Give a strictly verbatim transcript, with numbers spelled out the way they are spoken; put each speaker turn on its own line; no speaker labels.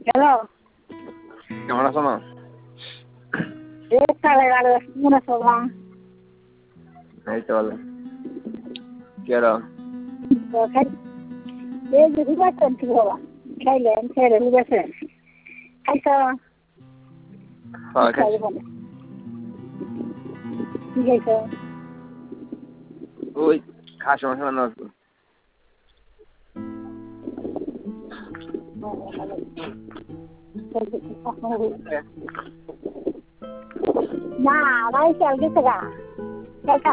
Hello
কেমন আছো মা?
এই সাড়ে এগারো মনে সভা
এই তো ভালো। কি আর
এই যে ঢুকাচ্ছেন কি বাবা খাইলেন খেলে ঢুকেছেন খাইছ
খাই
কি খাইছ
ওই খাসি মাংস রান্না হতো।
না ভাই চাল গেছে গা